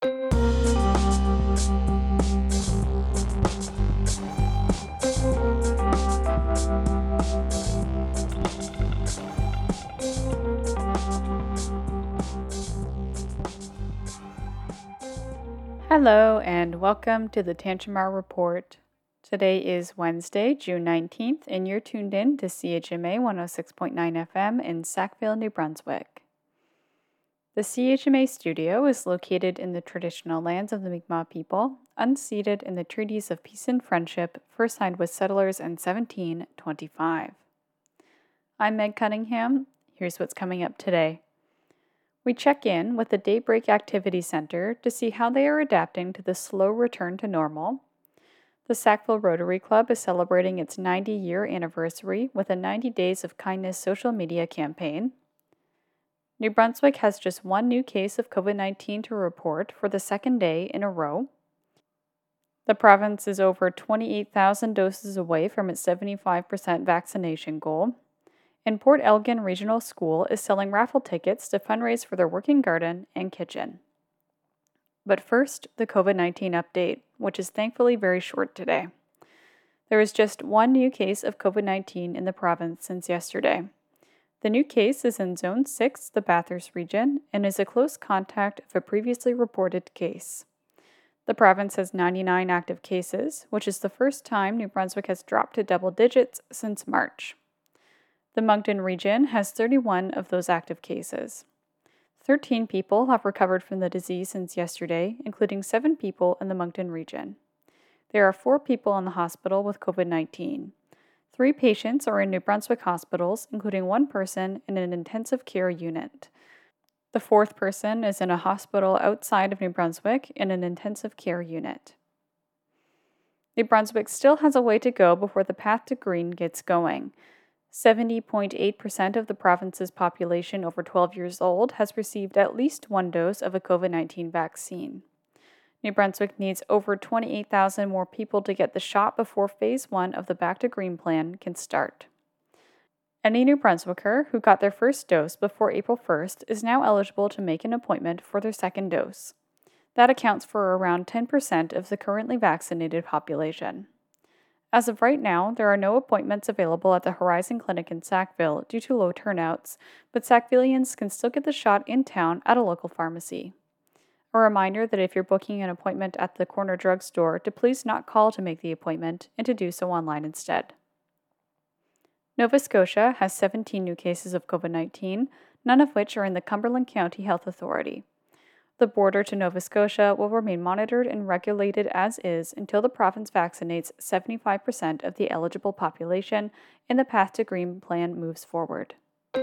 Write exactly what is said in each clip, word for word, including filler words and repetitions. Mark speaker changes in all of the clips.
Speaker 1: Hello and welcome to the Tantramar Report. Today is Wednesday, June nineteenth, and you're tuned in to C H M A one oh six point nine F M in Sackville, New Brunswick. The C H M A studio is located in the traditional lands of the Mi'kmaq people, unceded in the Treaties of Peace and Friendship first signed with settlers in seventeen twenty-five. I'm Meg Cunningham. Here's what's coming up today. We check in with the Daybreak Activity Center to see how they are adapting to the slow return to normal. The Sackville Rotary Club is celebrating its ninety-year anniversary with a ninety Days of Kindness social media campaign. New Brunswick has just one new case of COVID nineteen to report for the second day in a row. The province is over twenty-eight thousand doses away from its seventy-five percent vaccination goal. And Port Elgin Regional School is selling raffle tickets to fundraise for their working garden and kitchen. But first, the COVID nineteen update, which is thankfully very short today. There is just one new case of COVID nineteen in the province since yesterday. The new case is in Zone six, the Bathurst region, and is a close contact of a previously reported case. The province has ninety-nine active cases, which is the first time New Brunswick has dropped to double digits since March. The Moncton region has thirty-one of those active cases. thirteen people have recovered from the disease since yesterday, including seven people in the Moncton region. There are four people in the hospital with COVID nineteen. Three patients are in New Brunswick hospitals, including one person in an intensive care unit. The fourth person is in a hospital outside of New Brunswick in an intensive care unit. New Brunswick still has a way to go before the path to green gets going. seventy point eight percent of the province's population over twelve years old has received at least one dose of a COVID nineteen vaccine. New Brunswick needs over twenty-eight thousand more people to get the shot before Phase one of the Back to Green plan can start. Any New Brunswicker who got their first dose before April first is now eligible to make an appointment for their second dose. That accounts for around ten percent of the currently vaccinated population. As of right now, there are no appointments available at the Horizon Clinic in Sackville due to low turnouts, but Sackvillians can still get the shot in town at a local pharmacy. A reminder that if you're booking an appointment at the corner drugstore, to please not call to make the appointment and to do so online instead. Nova Scotia has seventeen new cases of COVID nineteen, none of which are in the Cumberland County Health Authority. The border to Nova Scotia will remain monitored and regulated as is until the province vaccinates seventy-five percent of the eligible population and the Path to Green plan moves forward.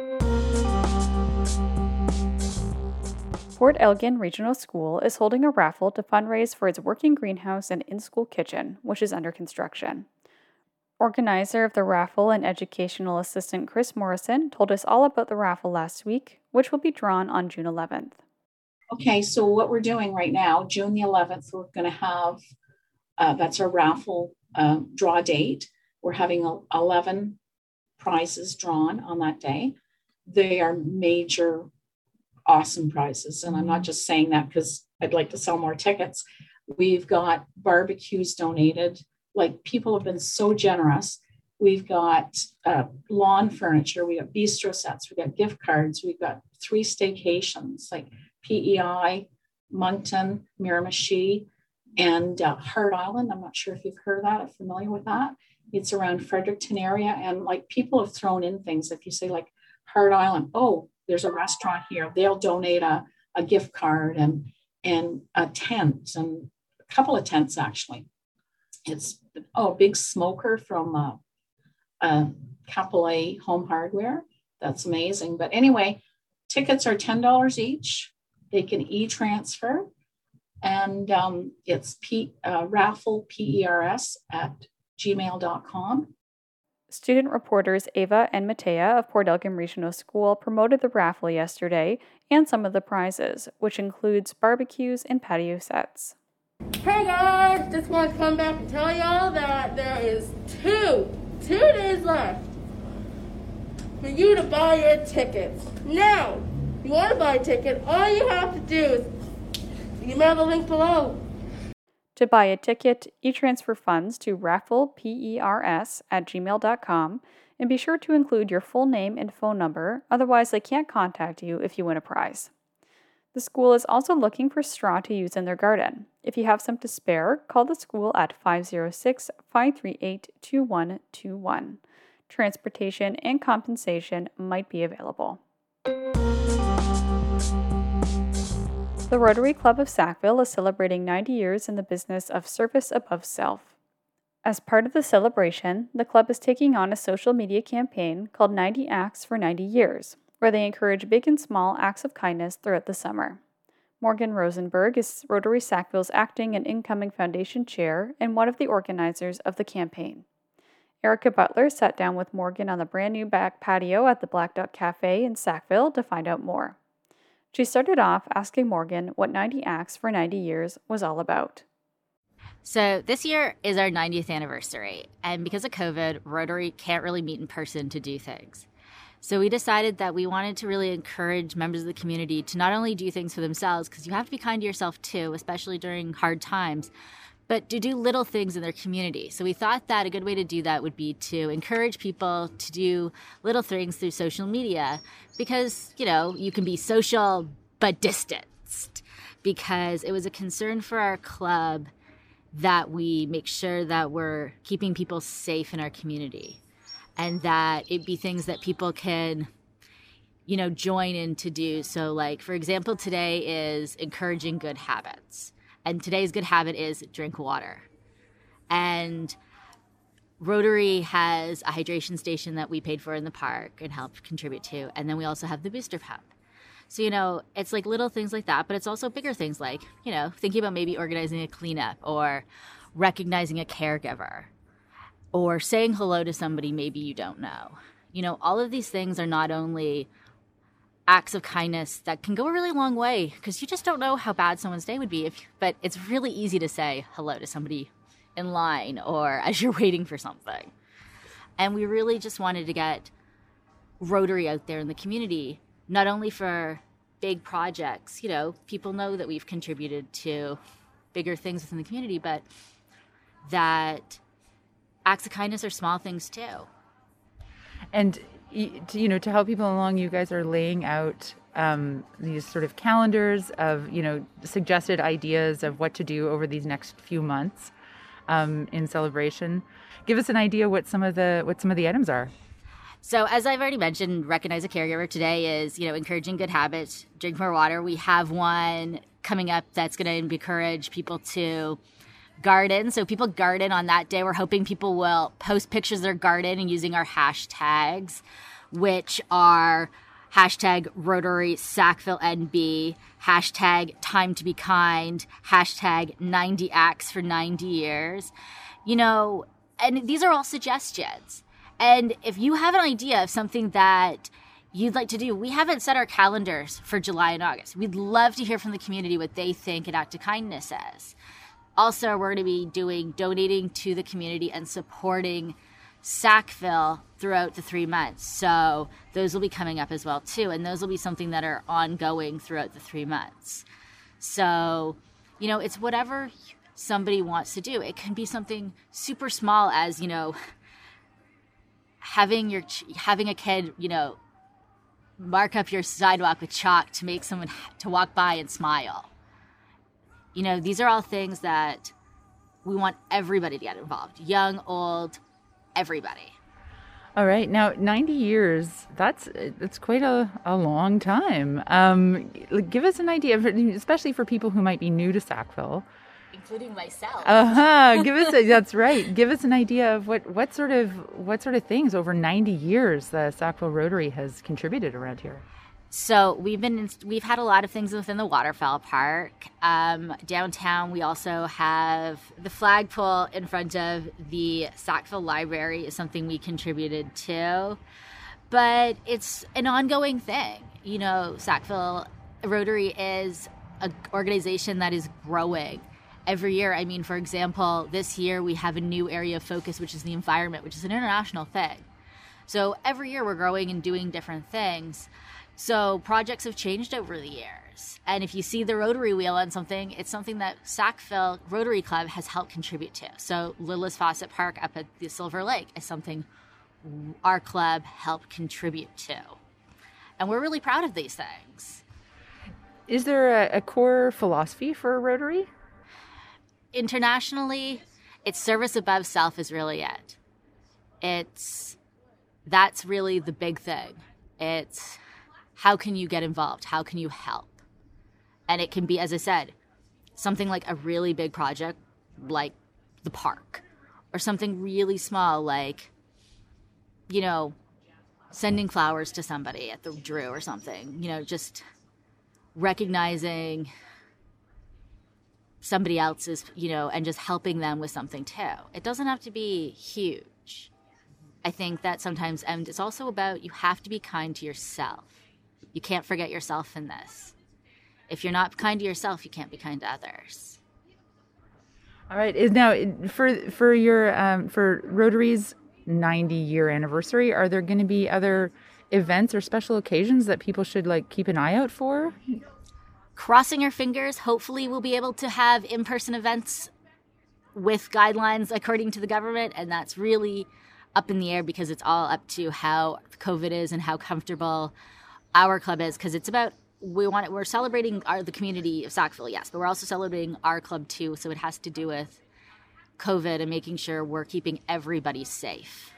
Speaker 1: Port Elgin Regional School is holding a raffle to fundraise for its working greenhouse and in-school kitchen, which is under construction. Organizer of the raffle and educational assistant Chris Morrison told us all about the raffle last week, which will be drawn on June eleventh.
Speaker 2: Okay, so what we're doing right now, June the eleventh, we're going to have, uh, that's our raffle uh, draw date. We're having eleven prizes drawn on that day. They are major, awesome prizes. And I'm not just saying that because I'd like to sell more tickets. We've got barbecues donated. Like, people have been so generous. We've got uh, lawn furniture. We got bistro sets. We got gift cards. We've got three staycations, like P E I, Moncton, Miramichi, and uh, Heart Island. I'm not sure if you've heard of that, I'm familiar with that. It's around Fredericton area. And like, people have thrown in things. If you say like Heart Island, oh, there's a restaurant here. They'll donate a, a gift card and, and a tent, and a couple of tents actually. It's, oh, a big smoker from uh, uh, Capellet Home Hardware. That's amazing. But anyway, tickets are ten dollars each. They can e-transfer, and um, it's P, uh, raffle, P E R S, at gmail dot com.
Speaker 1: Student reporters Ava and Matea of Port Elgin Regional School promoted the raffle yesterday and some of the prizes, which includes barbecues and patio sets.
Speaker 3: Hey guys, just want to come back and tell y'all that there is two, two days left for you to buy your tickets. Now, if you want to buy a ticket, all you have to do is Email the link below.
Speaker 1: To buy a ticket, e-transfer funds to rafflepers at gmail dot com and be sure to include your full name and phone number, otherwise they can't contact you if you win a prize. The school is also looking for straw to use in their garden. If you have some to spare, call the school at five oh six, five three eight, two one two one. Transportation and compensation might be available. The Rotary Club of Sackville is celebrating ninety years in the business of service above self. As part of the celebration, the club is taking on a social media campaign called ninety Acts for ninety years, where they encourage big and small acts of kindness throughout the summer. Morgan Rosenberg is Rotary Sackville's acting and incoming foundation chair and one of the organizers of the campaign. Erica Butler sat down with Morgan on the brand new back patio at the Black Duck Cafe in Sackville to find out more. She started off asking Morgan what ninety Acts for ninety years was all about.
Speaker 4: So this year is our ninetieth anniversary, and because of COVID, Rotary can't really meet in person to do things. So we decided that we wanted to really encourage members of the community to not only do things for themselves, because you have to be kind to yourself too, especially during hard times, but to do little things in their community. So we thought that a good way to do that would be to encourage people to do little things through social media because, you know, you can be social but distanced, because it was a concern for our club that we make sure that we're keeping people safe in our community and that it be things that people can, you know, join in to do. So like, for example, today is encouraging good habits. And today's good habit is drink water. And Rotary has a hydration station that we paid for in the park and helped contribute to. And then we also have the booster pump. So, you know, it's like little things like that, but it's also bigger things like, you know, thinking about maybe organizing a cleanup or recognizing a caregiver or saying hello to somebody maybe you don't know. You know, all of these things are not only acts of kindness that can go a really long way because you just don't know how bad someone's day would be. If, but it's really easy to say hello to somebody in line or as you're waiting for something. And we really just wanted to get Rotary out there in the community, not only for big projects. You know, people know that we've contributed to bigger things within the community, but that acts of kindness are small things too.
Speaker 5: And you know, to help people along, you guys are laying out um, these sort of calendars of, you know, suggested ideas of what to do over these next few months um, in celebration. Give us an idea what some of the what some of the items are.
Speaker 4: So as I've already mentioned, recognize a caregiver today is, you know, encouraging good habits, drink more water. We have one coming up that's going to encourage people to garden. So people garden on that day. We're hoping people will post pictures of their garden and using our hashtags, which are hashtag Rotary Sackville N B, hashtag Time to Be Kind, hashtag ninety Acts for ninety years. You know, and these are all suggestions. And if you have an idea of something that you'd like to do, we haven't set our calendars for July and August. We'd love to hear from the community what they think an act of kindness is. Also, we're going to be doing donating to the community and supporting Sackville throughout the three months. So those will be coming up as well too. And those will be something that are ongoing throughout the three months. So, you know, it's whatever somebody wants to do. It can be something super small as, you know, having your having a kid, you know, mark up your sidewalk with chalk to make someone to walk by and smile. You know, these are all things that we want everybody to get involved. Young, old, everybody.
Speaker 5: All right. Now, ninety years, that's that's quite a, a long time. Um, give us an idea, especially for people who might be new to Sackville.
Speaker 4: Including myself.
Speaker 5: Uh-huh. Give us a, that's right. Give us an idea of what, what sort of what sort of things over ninety years the Sackville Rotary has contributed around here.
Speaker 4: So we've been we've had a lot of things within the Waterfowl Park. Um, downtown, we also have the flagpole in front of the Sackville Library is something we contributed to. But it's an ongoing thing. You know, Sackville Rotary is an organization that is growing every year. I mean, for example, this year we have a new area of focus, which is the environment, which is an international thing. So every year we're growing and doing different things. So projects have changed over the years. And if you see the Rotary wheel on something, it's something that Sackville Rotary Club has helped contribute to. So Lillis Fawcett Park up at the Silver Lake is something our club helped contribute to. And we're really proud of these things.
Speaker 5: Is there a, a core philosophy for Rotary?
Speaker 4: Internationally, it's service above self is really it. It's, that's really the big thing. It's how can you get involved? How can you help? And it can be, as I said, something like a really big project like the park, or something really small like, you know, sending flowers to somebody at the Drew or something, you know, just recognizing somebody else's, you know, and just helping them with something too. It doesn't have to be huge. I think that sometimes, and it's also about, you have to be kind to yourself. You can't forget yourself in this. If you're not kind to yourself, you can't be kind to others.
Speaker 5: All right. Is now for for your um, for Rotary's ninety year anniversary, are there going to be other events or special occasions that people should like keep an eye out for?
Speaker 4: Crossing your fingers, hopefully we'll be able to have in-person events with guidelines according to the government, and that's really up in the air because it's all up to how COVID is and how comfortable our club is, because it's about, we want it, we're celebrating our, the community of Sackville, yes, but we're also celebrating our club too, so it has to do with COVID and making sure we're keeping everybody safe.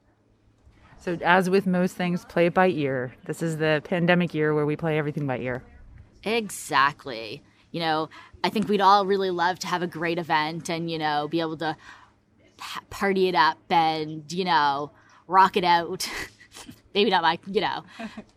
Speaker 5: So as with most things, play it by ear. This is the pandemic year where we play everything by ear.
Speaker 4: Exactly. You know, I think we'd all really love to have a great event and, you know, be able to p- party it up and, you know, rock it out. Maybe not like, you know,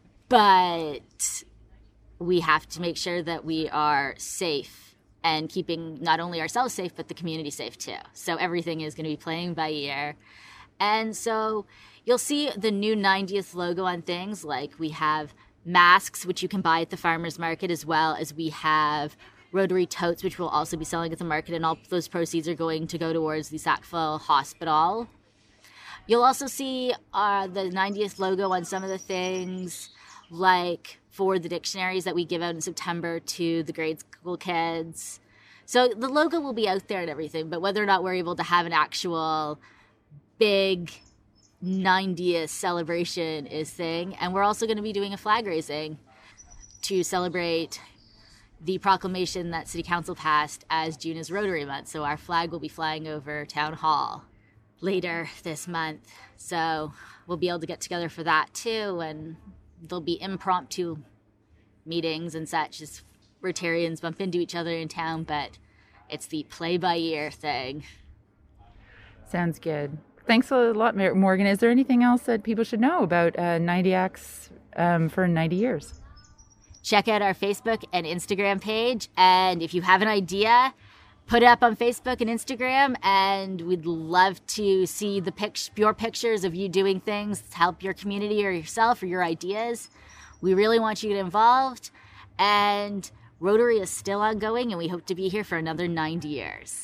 Speaker 4: but we have to make sure that we are safe and keeping not only ourselves safe, but the community safe too. So everything is going to be playing by ear. And so you'll see the new ninetieth logo on things, like we have masks, which you can buy at the farmer's market, as well as we have Rotary totes, which we'll also be selling at the market, and all those proceeds are going to go towards the Sackville Hospital. You'll also see uh, the ninetieth logo on some of the things, like for the dictionaries that we give out in September to the grade school kids. So the logo will be out there and everything, but whether or not we're able to have an actual big ninetieth celebration is thing. And we're also going to be doing a flag raising to celebrate the proclamation that City Council passed as June is Rotary Month. So our flag will be flying over Town Hall later this month. So we'll be able to get together for that too. And there'll be impromptu meetings and such as Rotarians bump into each other in town, but it's the play-by-ear thing.
Speaker 5: Sounds good. Thanks a lot, Morgan. Is there anything else that people should know about uh, ninety Acts um, for ninety years?
Speaker 4: Check out our Facebook and Instagram page. And if you have an idea, put it up on Facebook and Instagram. And we'd love to see the pic- your pictures of you doing things to help your community or yourself or your ideas. We really want you to get involved. And Rotary is still ongoing, and we hope to be here for another ninety years.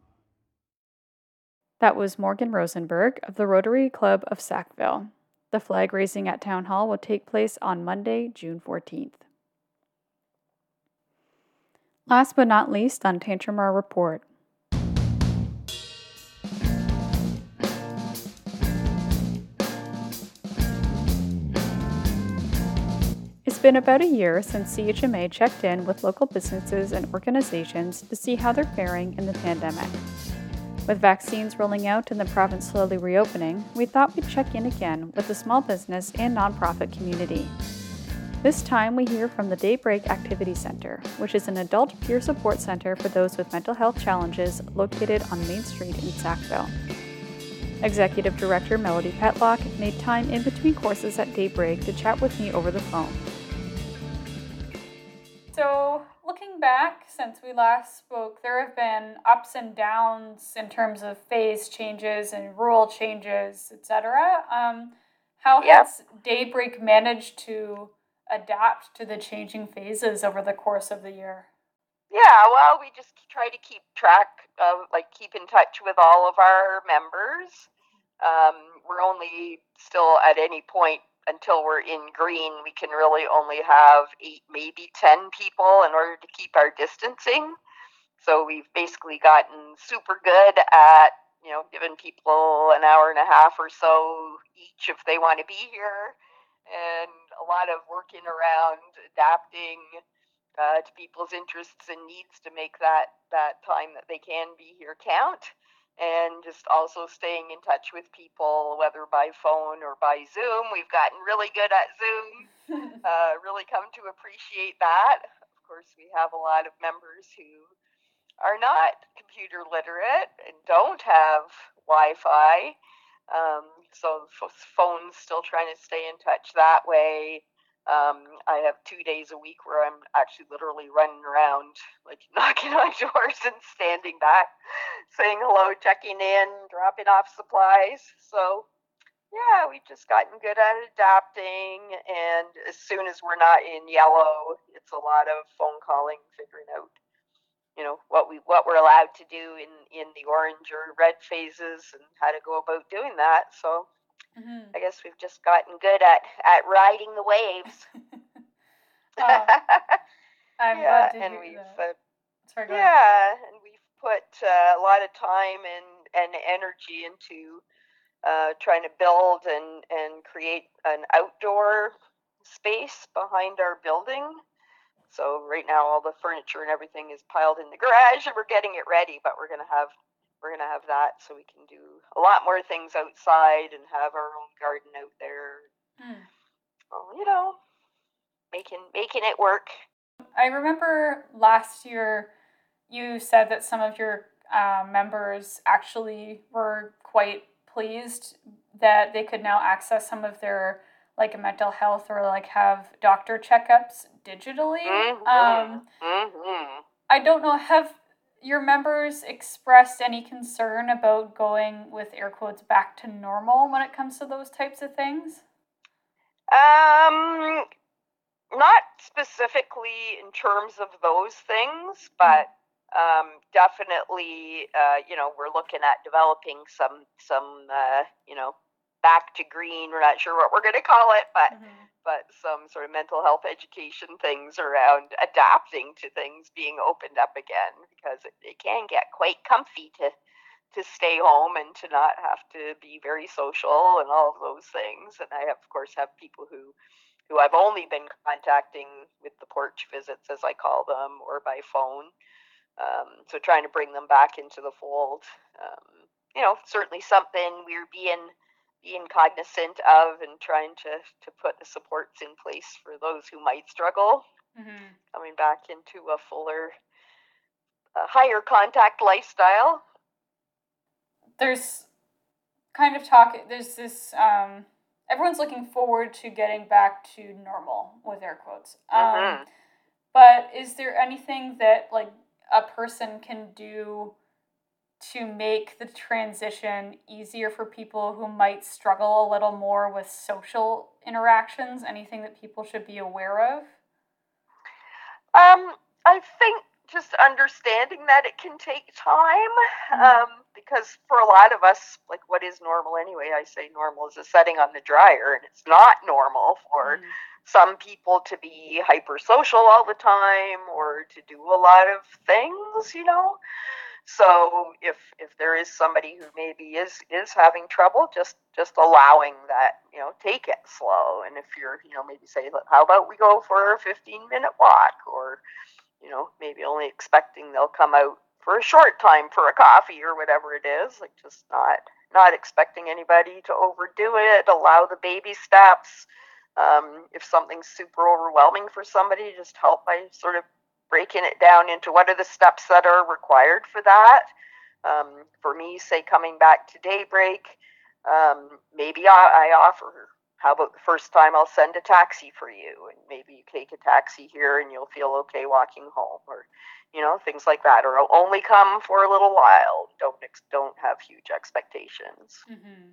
Speaker 1: That was Morgan Rosenberg of the Rotary Club of Sackville. The flag raising at Town Hall will take place on Monday, June fourteenth. Last but not least on Tantramar Report. It's been about a year since C H M A checked in with local businesses and organizations to see how they're faring in the pandemic. With vaccines rolling out and the province slowly reopening, we thought we'd check in again with the small business and nonprofit community. This time we hear from the Daybreak Activity Center, which is an adult peer support center for those with mental health challenges located on Main Street in Sackville. Executive Director Melody Petlock made time in between courses at Daybreak to chat with me over the phone. So, looking back since we last spoke, there have been ups and downs in terms of phase changes and rule changes, et cetera. Um, how
Speaker 6: Yep.
Speaker 1: has Daybreak managed to adapt to the changing phases over the course of the year?
Speaker 6: Yeah, well, we just try to keep track of, like, keep in touch with all of our members. Um, we're only still at any point until we're in green, we can really only have eight, maybe ten people in order to keep our distancing. So we've basically gotten super good at, you know, giving people an hour and a half or so each if they want to be here, and a lot of working around adapting uh, to people's interests and needs to make that, that time that they can be here count, and just also staying in touch with people, whether by phone or by Zoom. We've gotten really good at Zoom, uh, really come to appreciate that. Of course, we have a lot of members who are not computer literate and don't have Wi-Fi. Um, so phones still trying to stay in touch that way. Um, I have two days a week where I'm actually literally running around, like knocking on doors and standing back, saying hello, checking in, dropping off supplies. So yeah, we've just gotten good at adapting. And as soon as we're not in yellow, it's a lot of phone calling, figuring out, you know, what we what we're allowed to do in, in the orange or red phases and how to go about doing that. So mm-hmm. I guess we've just gotten good at, at riding the waves.
Speaker 1: oh, I'm
Speaker 6: yeah,
Speaker 1: glad to
Speaker 6: and
Speaker 1: hear
Speaker 6: we've
Speaker 1: that.
Speaker 6: Uh,
Speaker 1: Sorry,
Speaker 6: yeah, and we've put uh, a lot of time and, and energy into uh, trying to build and, and create an outdoor space behind our building. So right now, all the furniture and everything is piled in the garage, and we're getting it ready. But we're gonna have we're gonna have that, so we can do a lot more things outside and have our own garden out there. Mm. Well, you know, making making it work.
Speaker 1: I remember last year you said that some of your uh, members actually were quite pleased that they could now access some of their like mental health or like have doctor checkups digitally. Mm-hmm. Um, mm-hmm. I don't know, have your members expressed any concern about going, with air quotes, back to normal when it comes to those types of things?
Speaker 6: Um, not specifically in terms of those things, but mm-hmm. um, definitely, uh, you know, we're looking at developing some, some, uh, you know, back to green. We're not sure what we're going to call it, but mm-hmm. but some sort of mental health education things around adapting to things being opened up again, because it, it can get quite comfy to to stay home and to not have to be very social and all of those things. And I have, of course, have people who who I've only been contacting with the porch visits, as I call them, or by phone. Um, so trying to bring them back into the fold. Um, you know, certainly something we're being being cognizant of and trying to, to put the supports in place for those who might struggle, mm-hmm. coming back into a fuller, a higher contact lifestyle.
Speaker 1: There's kind of talk, there's this, um, everyone's looking forward to getting back to normal, with air quotes. Um, mm-hmm. But is there anything that like a person can do to make the transition easier for people who might struggle a little more with social interactions? Anything that people should be aware of?
Speaker 6: Um, I think just understanding that it can take time, mm-hmm. um, because for a lot of us, like, what is normal anyway? I say normal is a setting on the dryer, and it's not normal for mm-hmm. some people to be hyper social all the time or to do a lot of things, you know? So if if there is somebody who maybe is is having trouble, just just allowing that, you know, take it slow. And if you're, you know, maybe say, how about we go for a fifteen minute walk, or, you know, maybe only expecting they'll come out for a short time for a coffee or whatever it is, like just not not expecting anybody to overdo it. Allow the baby steps. Um, if something's super overwhelming for somebody, just help by sort of breaking it down into what are the steps that are required for that. Um, for me, say coming back to Daybreak, um, maybe I, I offer, how about the first time I'll send a taxi for you, and maybe you take a taxi here and you'll feel okay walking home, or, you know, things like that. Or I'll only come for a little while. Don't don't have huge expectations. Mm-hmm.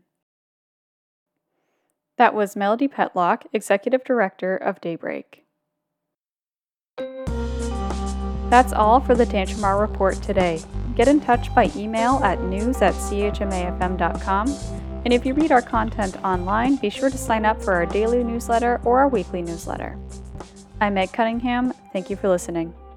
Speaker 1: That was Melody Petlock, Executive Director of Daybreak. That's all for the Tantramar Report today. Get in touch by email at news at c h m a f m dot com. And if you read our content online, be sure to sign up for our daily newsletter or our weekly newsletter. I'm Meg Cunningham. Thank you for listening.